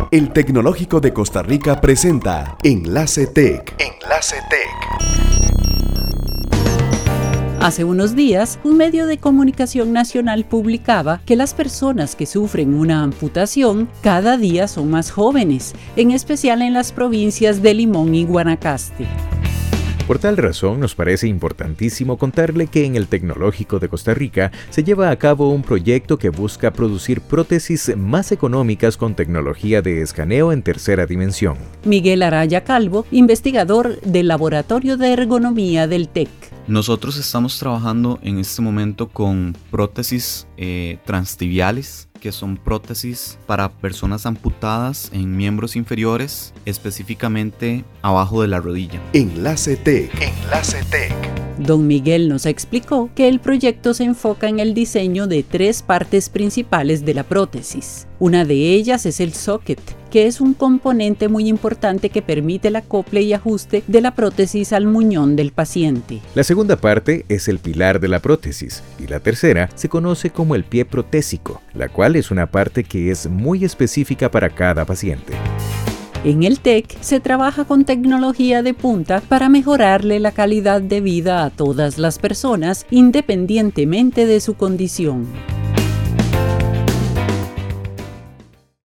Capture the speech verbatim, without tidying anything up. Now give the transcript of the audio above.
El Tecnológico de Costa Rica presenta Enlace Tech. Enlace Tech. Hace unos días, un medio de comunicación nacional publicaba que las personas que sufren una amputación cada día son más jóvenes, en especial en las provincias de Limón y Guanacaste. Por tal razón, nos parece importantísimo contarle que en el Tecnológico de Costa Rica se lleva a cabo un proyecto que busca producir prótesis más económicas con tecnología de escaneo en tercera dimensión. Miguel Araya Calvo, investigador del Laboratorio de Ergonomía del T E C. Nosotros estamos trabajando en este momento con prótesis eh, transtibiales, que son prótesis para personas amputadas en miembros inferiores, específicamente abajo de la rodilla. Enlace Tech. Enlace Tech. Don Miguel nos explicó que el proyecto se enfoca en el diseño de tres partes principales de la prótesis. Una de ellas es el socket, que es un componente muy importante que permite el acople y ajuste de la prótesis al muñón del paciente. La segunda parte es el pilar de la prótesis y la tercera se conoce como el pie protésico, la cual es una parte que es muy específica para cada paciente. En el T E C se trabaja con tecnología de punta para mejorarle la calidad de vida a todas las personas, independientemente de su condición.